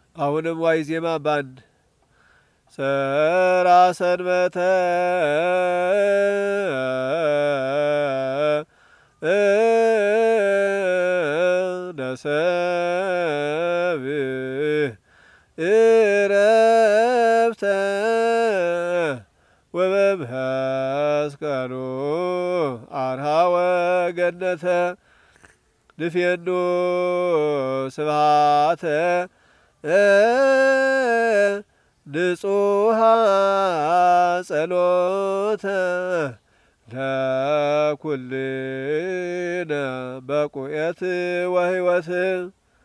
አሁንም ዋይ ዜማ ባንድ ሰራ ሰንበተ ነሰብ እረፍተ ወበብሐስካኖ አርሃ ወገነተ ንፌኖ ስብሃተ ንጹሃ ጸሎተ ለኩልነ በቁኤት ወሕይወት